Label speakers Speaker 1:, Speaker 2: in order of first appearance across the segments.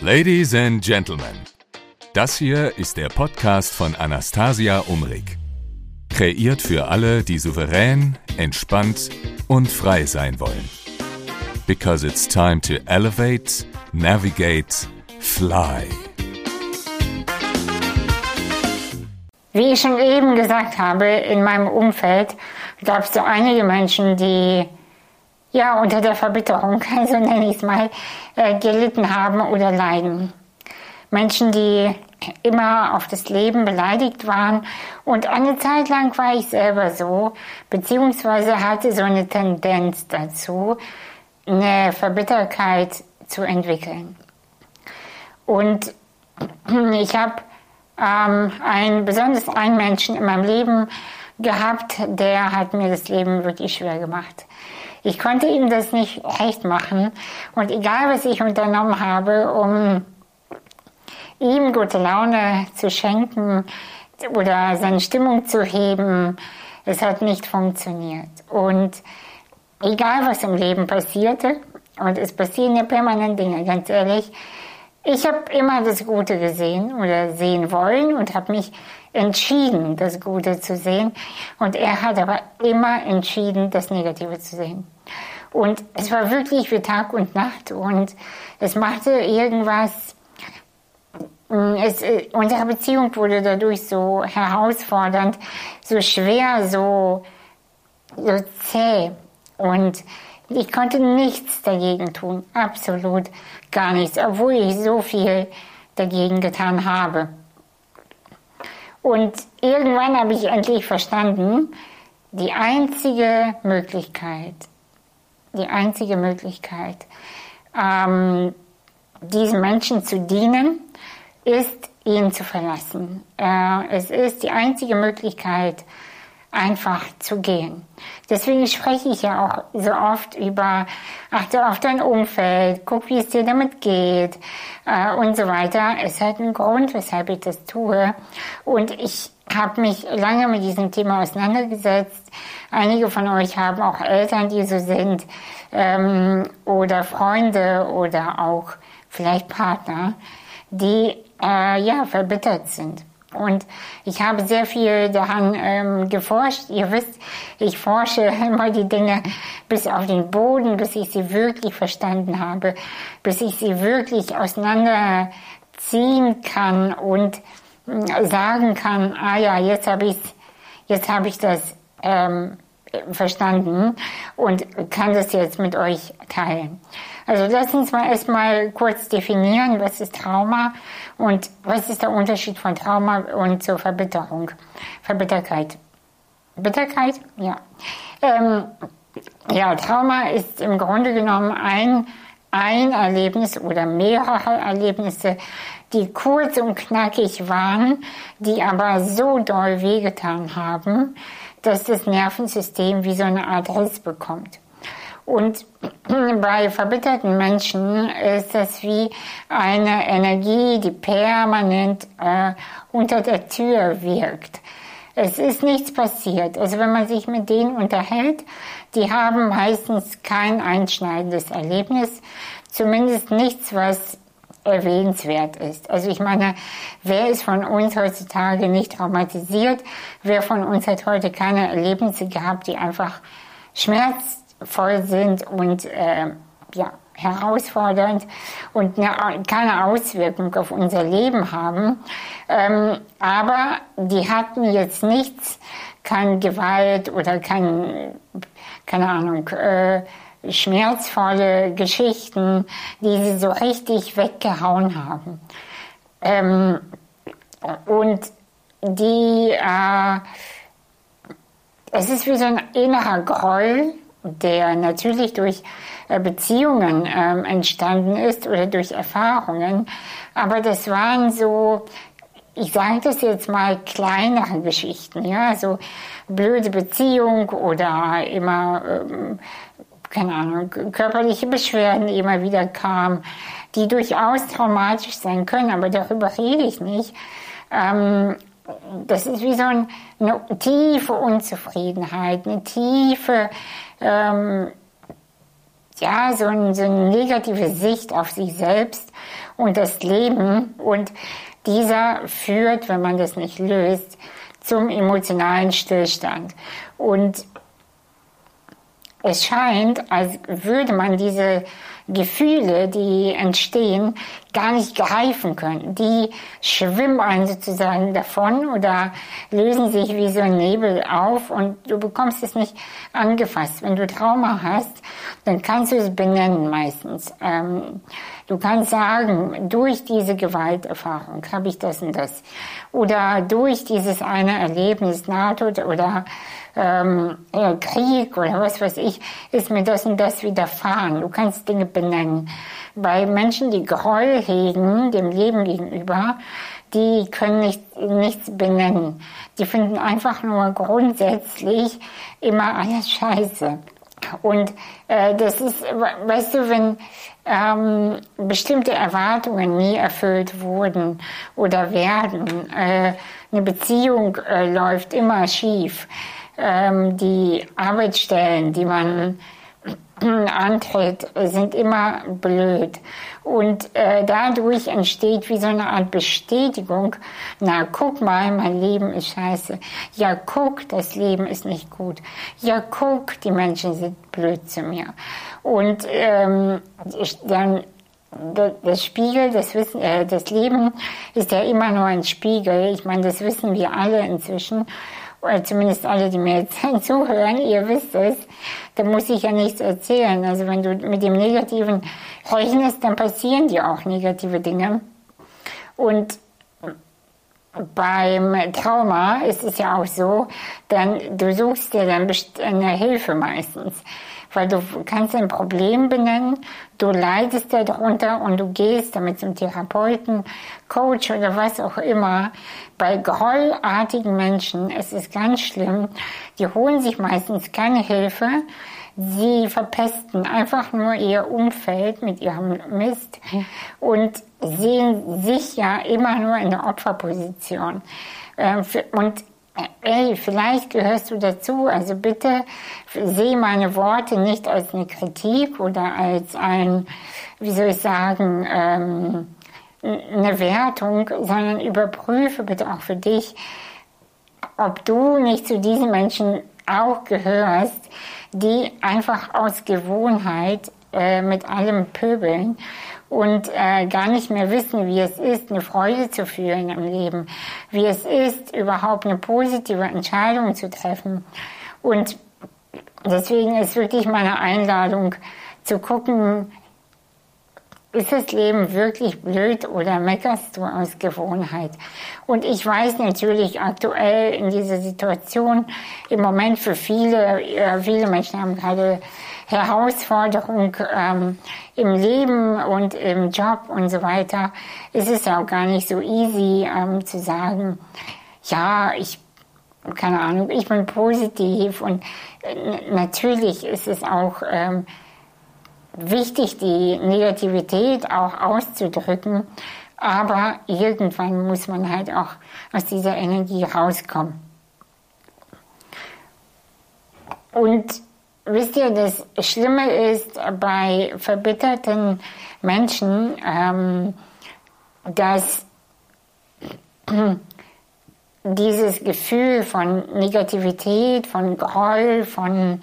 Speaker 1: Ladies and Gentlemen, das hier ist der Podcast von Anastasia Umrig. Kreiert für alle, die souverän, entspannt und frei sein wollen. Because it's time to elevate, navigate, fly.
Speaker 2: Wie ich schon eben gesagt habe, in meinem Umfeld gab es so einige Menschen, die unter der Verbitterung, so nenne ich es mal, gelitten haben oder leiden. Menschen, die immer auf das Leben beleidigt waren, und eine Zeit lang war ich selber so, beziehungsweise hatte so eine Tendenz dazu, eine Verbitterkeit zu entwickeln. Und ich habe besonders einen Menschen in meinem Leben gehabt, der hat mir das Leben wirklich schwer gemacht. Ich konnte ihm das nicht recht machen, und egal was ich unternommen habe, um ihm gute Laune zu schenken oder seine Stimmung zu heben, es hat nicht funktioniert. Und egal was im Leben passierte, und es passieren ja permanent Dinge, ganz ehrlich, ich habe immer das Gute gesehen oder sehen wollen und habe mich entschieden, das Gute zu sehen. Und er hat aber immer entschieden, das Negative zu sehen. Und es war wirklich wie Tag und Nacht, und es machte irgendwas. Unsere Beziehung wurde dadurch so herausfordernd, so schwer, so zäh. Und ich konnte nichts dagegen tun, absolut gar nichts, obwohl ich so viel dagegen getan habe. Und irgendwann habe ich endlich verstanden, die einzige Möglichkeit, diesen Menschen zu dienen, ist, ihn zu verlassen. Es ist die einzige Möglichkeit, einfach zu gehen. Deswegen spreche ich ja auch so oft über, achte auf dein Umfeld, guck, wie es dir damit geht und so weiter. Es hat einen Grund, weshalb ich das tue. Und ich habe mich lange mit diesem Thema auseinandergesetzt. Einige von euch haben auch Eltern, die so sind, oder Freunde oder auch vielleicht Partner, die verbittert sind. Und ich habe sehr viel daran geforscht. Ihr wisst, ich forsche immer die Dinge bis auf den Boden, bis ich sie wirklich verstanden habe, bis ich sie wirklich auseinanderziehen kann und sagen kann, jetzt habe ich das verstanden und kann das jetzt mit euch teilen. Also lass uns mal erstmal kurz definieren, was ist Trauma und was ist der Unterschied von Trauma und zur Verbitterung. Verbitterkeit. Bitterkeit? Ja. Trauma ist im Grunde genommen ein Erlebnis oder mehrere Erlebnisse, die kurz und knackig waren, die aber so doll wehgetan haben, dass das Nervensystem wie so eine Art Riss bekommt. Und bei verbitterten Menschen ist das wie eine Energie, die permanent unter der Tür wirkt. Es ist nichts passiert. Also wenn man sich mit denen unterhält, die haben meistens kein einschneidendes Erlebnis, zumindest nichts, was erwähnenswert ist. Also ich meine, wer ist von uns heutzutage nicht traumatisiert? Wer von uns hat heute keine Erlebnisse gehabt, die einfach schmerzvoll sind und herausfordernd und keine Auswirkung auf unser Leben haben. Aber die hatten jetzt nichts, keine Gewalt oder keine Ahnung, schmerzvolle Geschichten, die sie so richtig weggehauen haben. Es ist wie so ein innerer Groll, der natürlich durch Beziehungen entstanden ist oder durch Erfahrungen, aber das waren so, ich sage das jetzt mal, kleinere Geschichten, ja, so blöde Beziehung oder immer körperliche Beschwerden immer wieder kamen, die durchaus traumatisch sein können, aber darüber rede ich nicht. Das ist wie so eine tiefe Unzufriedenheit, eine tiefe ja, so eine negative Sicht auf sich selbst und das Leben. Und dieser führt, wenn man das nicht löst, zum emotionalen Stillstand. Und es scheint, als würde man diese Gefühle, die entstehen, gar nicht greifen können. Die schwimmen einen sozusagen davon oder lösen sich wie so ein Nebel auf und du bekommst es nicht angefasst. Wenn du Trauma hast, dann kannst du es benennen meistens. Du kannst sagen, durch diese Gewalterfahrung habe ich das und das. Oder durch dieses eine Erlebnis, Nahtod oder Krieg oder was weiß ich, ist mir das und das widerfahren. Du kannst Dinge benennen. Bei Menschen, die Groll hegen, dem Leben gegenüber, die können nichts benennen. Die finden einfach nur grundsätzlich immer alles scheiße. Und das ist, weißt du, wenn bestimmte Erwartungen nie erfüllt wurden oder werden, eine Beziehung läuft immer schief, die Arbeitsstellen, die man antritt, sind immer blöd. Und dadurch entsteht wie so eine Art Bestätigung, na guck mal, mein Leben ist scheiße. Ja guck, das Leben ist nicht gut. Ja guck, die Menschen sind blöd zu mir. Und dann das Spiegel, das Leben ist ja immer nur ein Spiegel. Ich meine, das wissen wir alle inzwischen. Oder zumindest alle, die mir jetzt zuhören, ihr wisst es, da muss ich ja nichts erzählen. Also wenn du mit dem Negativen rechnest, dann passieren dir auch negative Dinge. Und beim Trauma ist es ja auch so, du suchst dir dann eine Hilfe meistens. Weil du kannst ein Problem benennen, du leidest darunter und du gehst damit zum Therapeuten, Coach oder was auch immer. Bei grollartigen Menschen ist es ganz schlimm, die holen sich meistens keine Hilfe, sie verpesten einfach nur ihr Umfeld mit ihrem Mist und sehen sich ja immer nur in der Opferposition. Und ey, vielleicht gehörst du dazu, also bitte sehe meine Worte nicht als eine Kritik oder als eine Wertung, sondern überprüfe bitte auch für dich, ob du nicht zu diesen Menschen auch gehörst, die einfach aus Gewohnheit mit allem pöbeln und gar nicht mehr wissen, wie es ist, eine Freude zu fühlen im Leben, wie es ist, überhaupt eine positive Entscheidung zu treffen. Und deswegen ist wirklich meine Einladung zu gucken, ist das Leben wirklich blöd oder meckerst du aus Gewohnheit? Und ich weiß natürlich aktuell in dieser Situation im Moment für viele Menschen haben gerade Herausforderung im Leben und im Job und so weiter. Es ist ja auch gar nicht so easy zu sagen, ja, keine Ahnung, ich bin positiv und natürlich ist es auch wichtig, die Negativität auch auszudrücken, aber irgendwann muss man halt auch aus dieser Energie rauskommen. Und wisst ihr, das Schlimme ist bei verbitterten Menschen, dass dieses Gefühl von Negativität, von Groll, von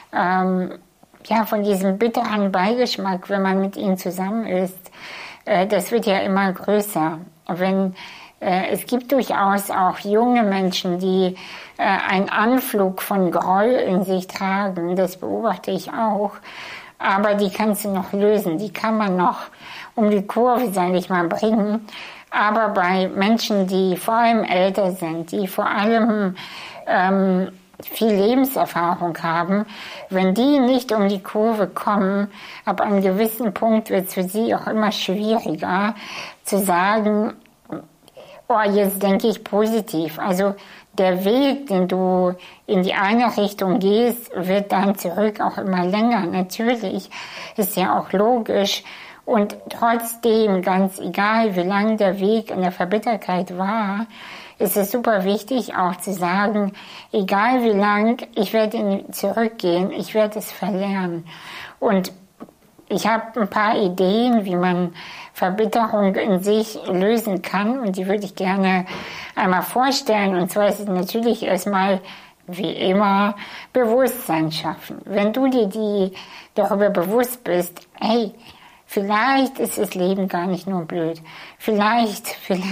Speaker 2: diesem bitteren Beigeschmack, wenn man mit ihnen zusammen ist, das wird ja immer größer. Es gibt durchaus auch junge Menschen, die einen Anflug von Groll in sich tragen, das beobachte ich auch, aber die kannst du noch lösen, die kann man noch um die Kurve, sage ich mal, bringen. Aber bei Menschen, die vor allem älter sind, die vor allem viel Lebenserfahrung haben, wenn die nicht um die Kurve kommen, ab einem gewissen Punkt wird es für sie auch immer schwieriger zu sagen, oh, jetzt denke ich positiv. Also der Weg, den du in die eine Richtung gehst, wird dann zurück auch immer länger. Natürlich ist ja auch logisch. Und trotzdem, ganz egal, wie lang der Weg in der Verbitterkeit war, ist es super wichtig auch zu sagen, egal wie lang, ich werde zurückgehen, ich werde es verlernen. Und ich habe ein paar Ideen, wie man Verbitterung in sich lösen kann, und die würde ich gerne einmal vorstellen. Und zwar ist es natürlich erstmal, wie immer, Bewusstsein schaffen. Wenn du dir darüber bewusst bist, hey, vielleicht ist das Leben gar nicht nur blöd. Vielleicht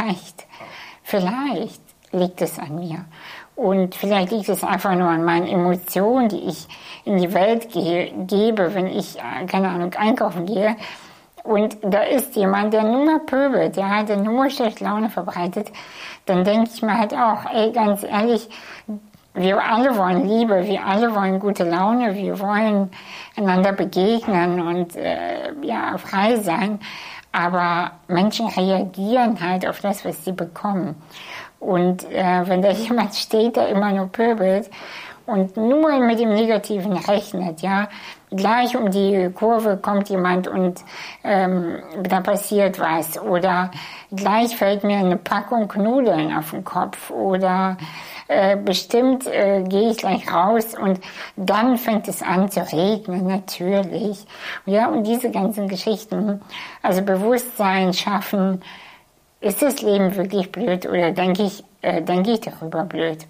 Speaker 2: liegt es an mir. Und vielleicht liegt es einfach nur an meinen Emotionen, die ich in die Welt gebe, wenn ich, keine Ahnung, einkaufen gehe. Und da ist jemand, der nur pöbelt, der nur schlechte Laune verbreitet. Dann denke ich mir halt auch, ey, ganz ehrlich, wir alle wollen Liebe, wir alle wollen gute Laune, wir wollen einander begegnen und frei sein. Aber Menschen reagieren halt auf das, was sie bekommen. Und wenn da jemand steht, der immer nur pöbelt und nur mit dem Negativen rechnet, ja, gleich um die Kurve kommt jemand und da passiert was, oder gleich fällt mir eine Packung Nudeln auf den Kopf, oder bestimmt gehe ich gleich raus und dann fängt es an zu regnen, natürlich. Ja, und diese ganzen Geschichten, also Bewusstsein schaffen. Ist das Leben wirklich blöd, oder denke ich darüber blöd?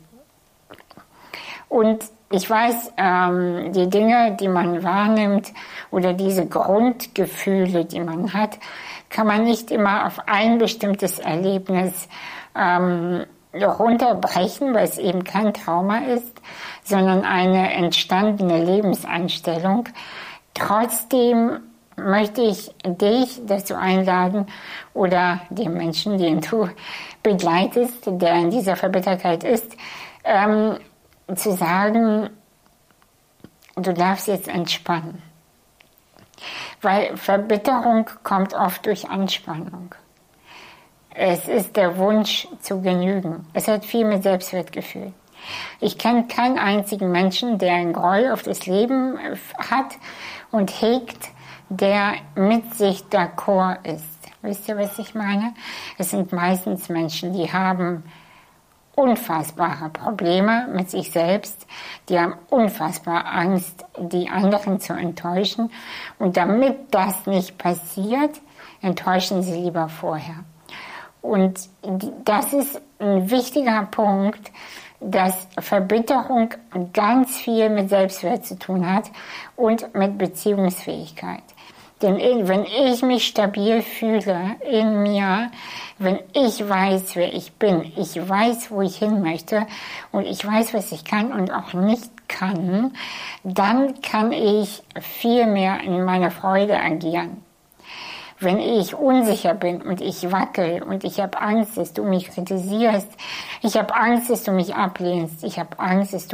Speaker 2: Und ich weiß, die Dinge, die man wahrnimmt, oder diese Grundgefühle, die man hat, kann man nicht immer auf ein bestimmtes Erlebnis runterbrechen, weil es eben kein Trauma ist, sondern eine entstandene Lebenseinstellung. Trotzdem möchte ich dich dazu einladen, oder den Menschen, den du begleitest, der in dieser Verbitterkeit ist, zu sagen, du darfst jetzt entspannen. Weil Verbitterung kommt oft durch Anspannung. Es ist der Wunsch zu genügen. Es hat viel mit Selbstwertgefühl. Ich kenne keinen einzigen Menschen, der einen Groll auf das Leben hat und hegt, der mit sich d'accord ist. Wisst ihr, was ich meine? Es sind meistens Menschen, die haben unfassbare Probleme mit sich selbst, die haben unfassbar Angst, die anderen zu enttäuschen, und damit das nicht passiert, enttäuschen sie lieber vorher. Und das ist ein wichtiger Punkt, dass Verbitterung ganz viel mit Selbstwert zu tun hat und mit Beziehungsfähigkeit. Denn wenn ich mich stabil fühle in mir, wenn ich weiß, wer ich bin, ich weiß, wo ich hin möchte und ich weiß, was ich kann und auch nicht kann, dann kann ich viel mehr in meiner Freude agieren. Wenn ich unsicher bin und ich wackel und ich habe Angst, dass du mich kritisierst, ich habe Angst, dass du mich ablehnst, ich habe Angst, dass du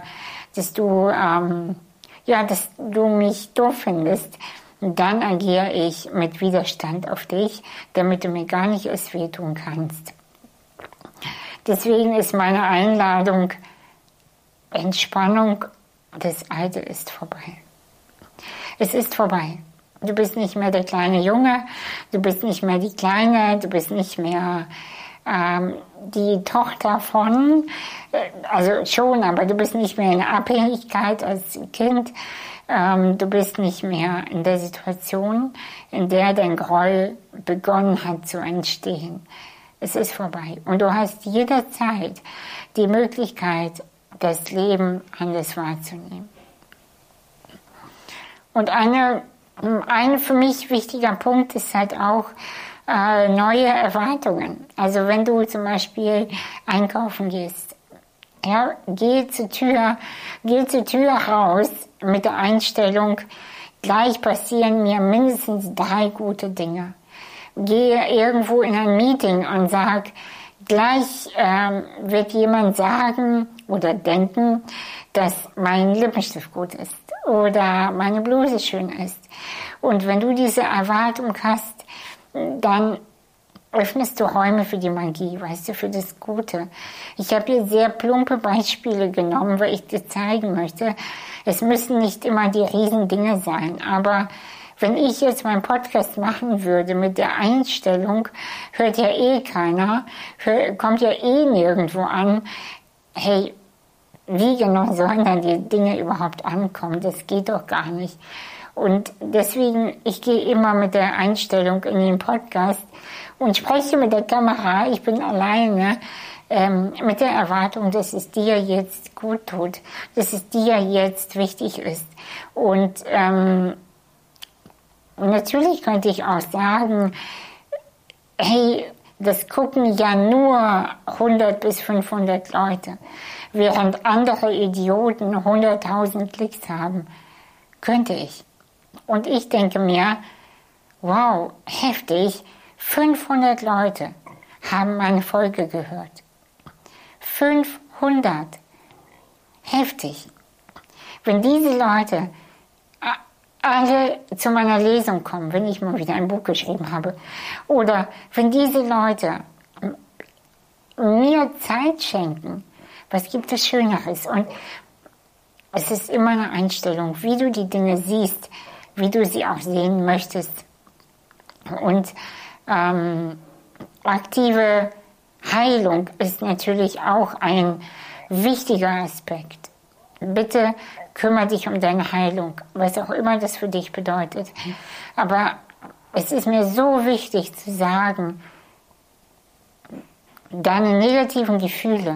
Speaker 2: mich doof findest, dann agiere ich mit Widerstand auf dich, damit du mir gar nicht erst wehtun kannst. Deswegen ist meine Einladung Entspannung, das Alte ist vorbei. Es ist vorbei. Du bist nicht mehr der kleine Junge, du bist nicht mehr die Kleine, du bist nicht mehr die Tochter von, also schon, aber du bist nicht mehr in der Abhängigkeit als Kind. Du bist nicht mehr in der Situation, in der dein Groll begonnen hat zu entstehen. Es ist vorbei. Und du hast jederzeit die Möglichkeit, das Leben anders wahrzunehmen. Und ein für mich wichtiger Punkt ist halt auch neue Erwartungen. Also wenn du zum Beispiel einkaufen gehst, ja, geh zur Tür raus mit der Einstellung, gleich passieren mir mindestens 3 gute Dinge. Gehe irgendwo in ein Meeting und sag, gleich wird jemand sagen oder denken, dass mein Lippenstift gut ist oder meine Bluse schön ist. Und wenn du diese Erwartung hast, dann öffnest du Räume für die Magie, weißt du, für das Gute. Ich habe hier sehr plumpe Beispiele genommen, weil ich dir zeigen möchte, es müssen nicht immer die Riesendinge sein, aber wenn ich jetzt meinen Podcast machen würde mit der Einstellung, hört ja eh keiner, kommt ja eh nirgendwo an, hey, wie genau sollen dann die Dinge überhaupt ankommen? Das geht doch gar nicht. Und deswegen, ich gehe immer mit der Einstellung in den Podcast und spreche mit der Kamera, ich bin alleine, mit der Erwartung, dass es dir jetzt gut tut, dass es dir jetzt wichtig ist. Und natürlich könnte ich auch sagen, hey, das gucken ja nur 100 bis 500 Leute, während andere Idioten 100.000 Klicks haben. Könnte ich. Und ich denke mir, wow, heftig, 500 Leute haben meine Folge gehört. 500. Heftig. Wenn diese Leute alle zu meiner Lesung kommen, wenn ich mal wieder ein Buch geschrieben habe, oder wenn diese Leute mir Zeit schenken, was gibt es Schöneres? Und es ist immer eine Einstellung, wie du die Dinge siehst, wie du sie auch sehen möchtest. Und aktive Heilung ist natürlich auch ein wichtiger Aspekt. Bitte kümmere dich um deine Heilung, was auch immer das für dich bedeutet. Aber es ist mir so wichtig zu sagen, deine negativen Gefühle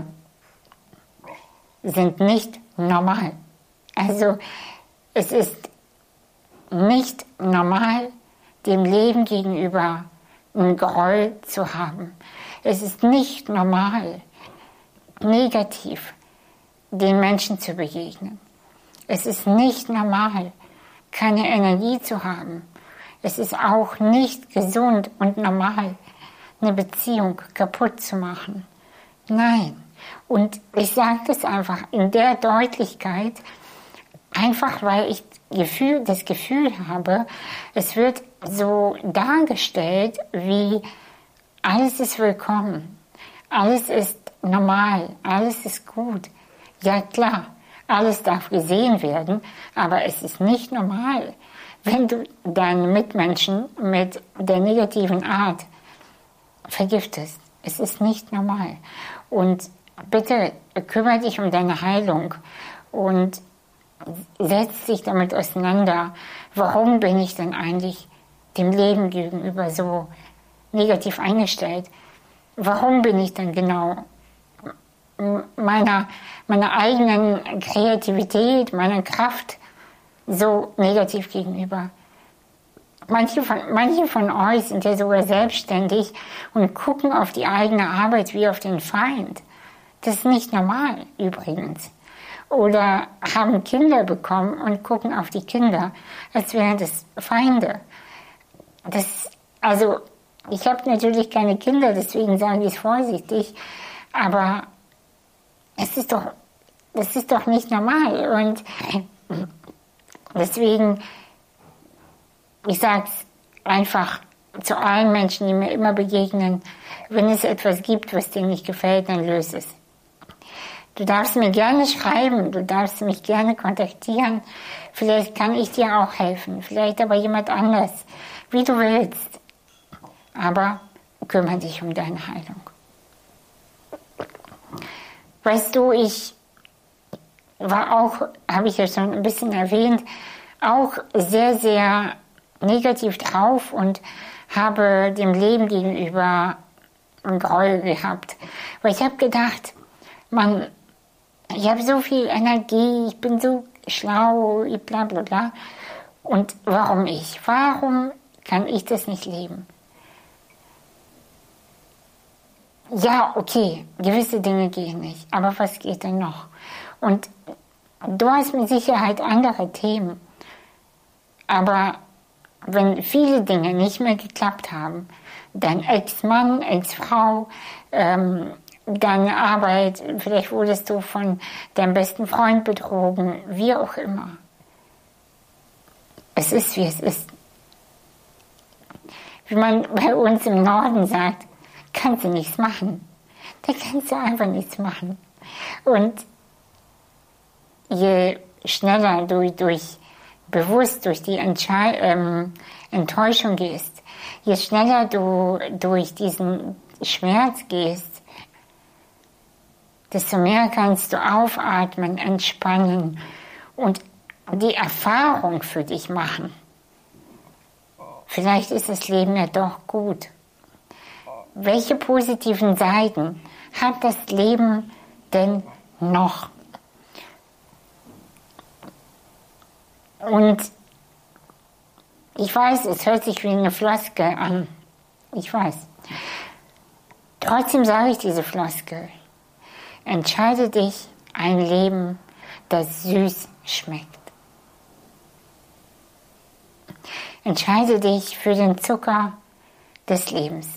Speaker 2: sind nicht normal. Also es ist nicht normal, dem Leben gegenüber einen Groll zu haben. Es ist nicht normal, negativ den Menschen zu begegnen. Es ist nicht normal, keine Energie zu haben. Es ist auch nicht gesund und normal, eine Beziehung kaputt zu machen. Nein. Und ich sage das einfach in der Deutlichkeit, einfach weil ich das Gefühl habe, es wird so dargestellt, wie alles ist willkommen, alles ist normal, alles ist gut. Ja klar, alles darf gesehen werden, aber es ist nicht normal, wenn du deine Mitmenschen mit der negativen Art vergiftest. Es ist nicht normal. Und bitte kümmere dich um deine Heilung und setz dich damit auseinander. Warum bin ich denn eigentlich dem Leben gegenüber so negativ eingestellt? Warum bin ich denn genau meiner eigenen Kreativität, meiner Kraft so negativ gegenüber? Manche von euch sind ja sogar selbstständig und gucken auf die eigene Arbeit wie auf den Feind. Das ist nicht normal übrigens. Oder haben Kinder bekommen und gucken auf die Kinder, als wären das Feinde. Also ich habe natürlich keine Kinder, deswegen sage ich es vorsichtig, aber das ist doch nicht normal. Und deswegen, ich sage es einfach zu allen Menschen, die mir immer begegnen, wenn es etwas gibt, was dir nicht gefällt, dann löse es. Du darfst mir gerne schreiben, du darfst mich gerne kontaktieren. Vielleicht kann ich dir auch helfen, vielleicht aber jemand anders, wie du willst. Aber kümmere dich um deine Heilung. Weißt du, ich war auch, habe ich ja schon ein bisschen erwähnt, auch sehr, sehr negativ drauf und habe dem Leben gegenüber einen Groll gehabt. Weil ich habe gedacht, Mann, ich habe so viel Energie, ich bin so schlau, bla bla bla. Und warum ich? Warum kann ich das nicht leben? Ja, okay, gewisse Dinge gehen nicht, aber was geht denn noch? Und du hast mit Sicherheit andere Themen. Aber wenn viele Dinge nicht mehr geklappt haben, dein Ex-Mann, Ex-Frau, deine Arbeit, vielleicht wurdest du von deinem besten Freund betrogen, wie auch immer. Es ist, wie es ist. Wie man bei uns im Norden sagt, kannst du nichts machen. Da kannst du einfach nichts machen. Und je schneller du bewusst durch die Enttäuschung gehst, je schneller du durch diesen Schmerz gehst, desto mehr kannst du aufatmen, entspannen und die Erfahrung für dich machen. Vielleicht ist das Leben ja doch gut. Welche positiven Seiten hat das Leben denn noch? Und ich weiß, es hört sich wie eine Floskel an. Ich weiß. Trotzdem sage ich diese Floskel. Entscheide dich ein Leben, das süß schmeckt. Entscheide dich für den Zucker des Lebens.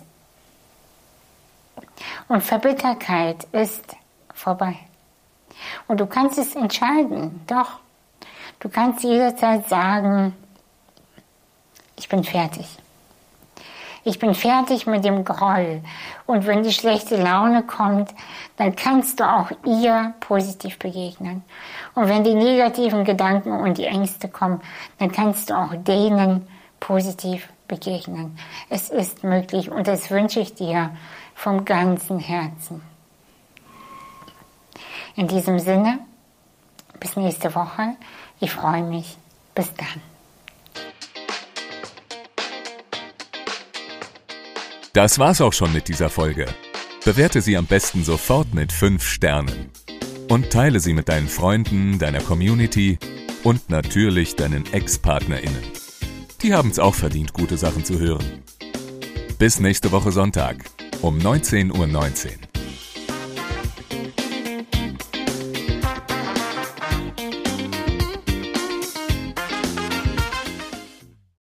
Speaker 2: Und Verbitterkeit ist vorbei. Und du kannst es entscheiden, doch. Du kannst jederzeit sagen, ich bin fertig. Ich bin fertig mit dem Groll. Und wenn die schlechte Laune kommt, dann kannst du auch ihr positiv begegnen. Und wenn die negativen Gedanken und die Ängste kommen, dann kannst du auch denen positiv begegnen. Es ist möglich und das wünsche ich dir vom ganzen Herzen. In diesem Sinne, bis nächste Woche. Ich freue mich. Bis dann.
Speaker 1: Das war's auch schon mit dieser Folge. Bewerte sie am besten sofort mit 5 Sternen. Und teile sie mit deinen Freunden, deiner Community und natürlich deinen Ex-PartnerInnen. Die haben's auch verdient, gute Sachen zu hören. Bis nächste Woche Sonntag um 19:19 Uhr.